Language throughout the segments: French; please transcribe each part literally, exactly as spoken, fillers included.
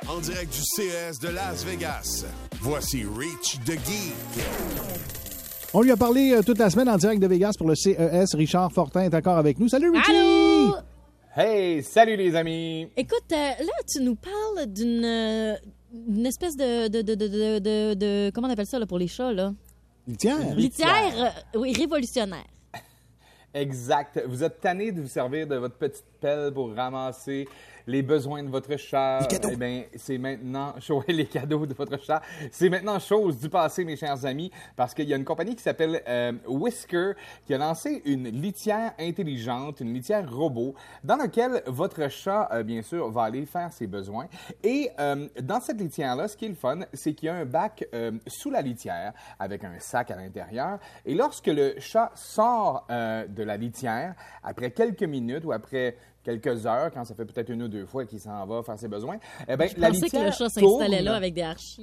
En direct du C E S de Las Vegas, voici Rich the Geek. On lui a parlé euh, toute la semaine en direct de Vegas pour le C E S. Richard Fortin est encore avec nous. Salut, Richie! Allô? Hey, salut les amis! Écoute, euh, là, tu nous parles d'une euh, une espèce de, de, de, de, de, de, de- Comment on appelle ça là, pour les chats, là? Litière. Litière, euh, oui, révolutionnaire. Exact. Vous êtes tanné de vous servir de votre petite pelle pour ramasser les besoins de votre chat. Les cadeaux. Eh bien, c'est maintenant... Oui, les cadeaux de votre chat. C'est maintenant chose du passé, mes chers amis, parce qu'il y a une compagnie qui s'appelle euh, Whisker qui a lancé une litière intelligente, une litière robot, dans laquelle votre chat, euh, bien sûr, va aller faire ses besoins. Et euh, dans cette litière-là, ce qui est le fun, c'est qu'il y a un bac euh, sous la litière avec un sac à l'intérieur. Et lorsque le chat sort euh, de la litière, après quelques minutes ou après quelques heures, quand ça fait peut-être une ou deux fois qu'il s'en va faire ses besoins, eh bien, Je la pensais litière que le chat s'installait tourne. là avec des archis.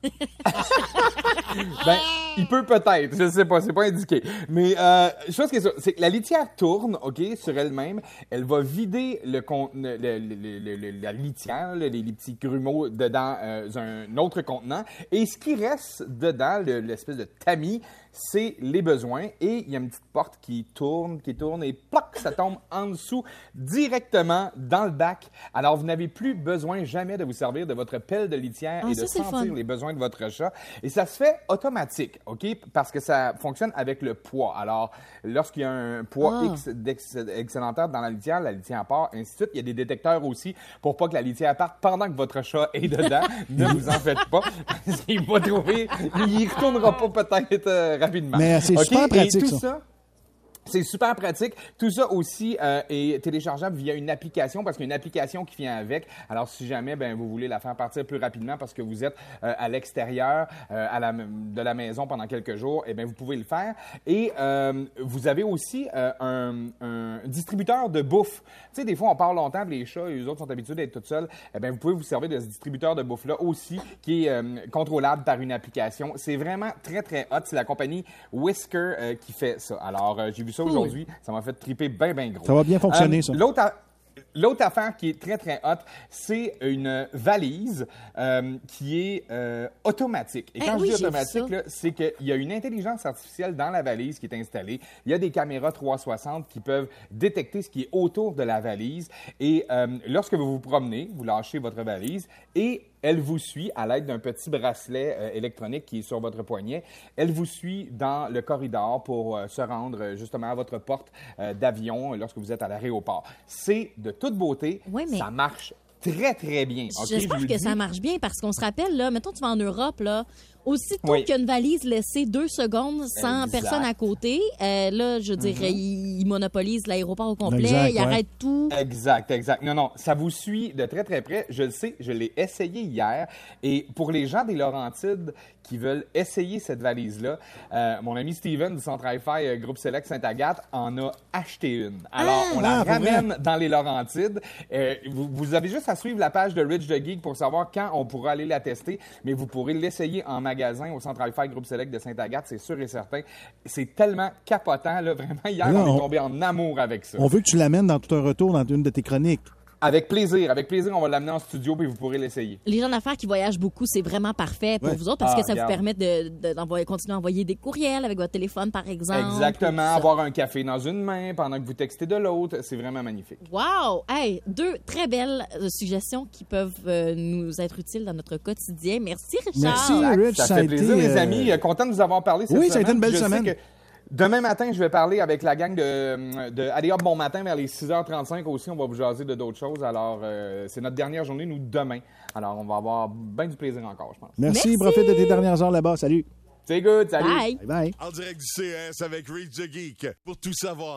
Ben, il peut peut-être, je sais pas, c'est pas indiqué. Mais euh, chose qui est sûre, c'est que la litière tourne, ok, sur elle-même. Elle va vider le, con, le, le, le, le, le- la litière, là, les, les petits grumeaux dedans euh, un autre contenant. Et ce qui reste dedans, le- l'espèce de tamis, c'est les besoins. Et il y a une petite porte qui tourne, qui tourne, et ploc, ça tombe en dessous directement dans le bac. Alors, vous n'avez plus besoin jamais de vous servir de votre pelle de litière Ah, et ça, de c'est le sentir fun. les besoins de votre chat. Et ça se fait automatique, OK? Parce que ça fonctionne avec le poids. Alors, lorsqu'il y a un poids Ah. X d'ex- excédentaire dans la litière, la litière part, ainsi de suite. Il y a des détecteurs aussi pour pas que la litière parte pendant que votre chat est dedans. Ne vous en faites pas. Il va trouver, il y retournera pas peut-être euh, rapidement. Mais c'est OK? super Et pratique, tout ça. ça c'est super pratique. Tout ça aussi euh, est téléchargeable via une application parce qu'il y a une application qui vient avec. Alors, si jamais ben, vous voulez la faire partir plus rapidement parce que vous êtes euh, à l'extérieur euh, à la, de la maison pendant quelques jours, eh bien, vous pouvez le faire. Et euh, vous avez aussi euh, un, un distributeur de bouffe. Tu sais, des fois, on parle longtemps, puis les chats, eux autres sont habitués d'être tout seuls. Eh bien, vous pouvez vous servir de ce distributeur de bouffe-là aussi qui est euh, contrôlable par une application. C'est vraiment très, très hot. C'est la compagnie Whisker euh, qui fait ça. Alors, euh, j'ai vu ça aujourd'hui. Ça m'a fait triper bien, bien gros. Ça va bien fonctionner, Euh, ça. L'autre, a- l'autre affaire qui est très, très hot, c'est une valise euh, qui est euh, automatique. Et Eh quand oui, je dis j'ai vu automatique, ça. là, c'est qu'il y a une intelligence artificielle dans la valise qui est installée. Il y a des caméras trois cent soixante qui peuvent détecter ce qui est autour de la valise. Et euh, lorsque vous vous promenez, vous lâchez votre valise et elle vous suit à l'aide d'un petit bracelet euh, électronique qui est sur votre poignet. Elle vous suit dans le corridor pour euh, se rendre euh, justement à votre porte euh, d'avion euh, lorsque vous êtes à l'aéroport. C'est de toute beauté. Ouais, mais- Ça marche très, très bien. OK, je J'espère vous le que dis. ça marche bien parce qu'on se rappelle, là, mettons, tu vas en Europe, là, aussitôt Oui. qu'il y a une valise laissée deux secondes sans Exact. personne à côté, euh, là, je dirais, il, il monopolise l'aéroport au complet, Exact, il ouais. arrête tout. Exact, exact. Non, non, ça vous suit de très, très près. Je le sais, je l'ai essayé hier. Et pour les gens des Laurentides qui veulent essayer cette valise-là, euh, mon ami Steven du Centre Hi-Fi euh, Groupe Select Sainte-Agathe en a acheté une. Alors, on la Ah, pour ramène dans les Laurentides. Euh, vous, vous avez juste à suivre la page de Rich the Geek pour savoir quand on pourra aller la tester, mais vous pourrez l'essayer en magasin au Centre Hi-Fi Groupe Select de Sainte-Agathe, c'est sûr et certain. C'est tellement capotant, là, vraiment. Hier, Là, on on- est tombé en amour avec ça. On veut que tu l'amènes dans tout un retour dans une de tes chroniques. Avec plaisir, avec plaisir, on va l'amener en studio puis vous pourrez l'essayer. Les gens d'affaires qui voyagent beaucoup, c'est vraiment parfait pour Ouais. vous autres parce Ah, que ça regarde. vous permet de, de- d'envoyer, continuer à envoyer des courriels avec votre téléphone, par exemple. Exactement, tout ça. avoir un café dans une main pendant que vous textez de l'autre, c'est vraiment magnifique. Wow! Hey, deux très belles euh, suggestions qui peuvent euh, nous être utiles dans notre quotidien. Merci, Richard. Merci, Rich. Ça, ça a fait été, plaisir, les euh, amis. Euh, Content de vous avoir parlé cette Oui, semaine. ça a été une belle Je sais semaine. que demain matin, je vais parler avec la gang de, de Allez hop, bon matin vers les six heures trente-cinq aussi. On va vous jaser de d'autres choses. Alors, euh, c'est notre dernière journée, nous, demain. Alors, on va avoir bien du plaisir encore, je pense. Merci, Merci. profite de tes dernières heures là-bas. Salut. C'est good, salut! Bye! Bye bye. En direct du C E S avec Rich the Geek. Pour tout savoir.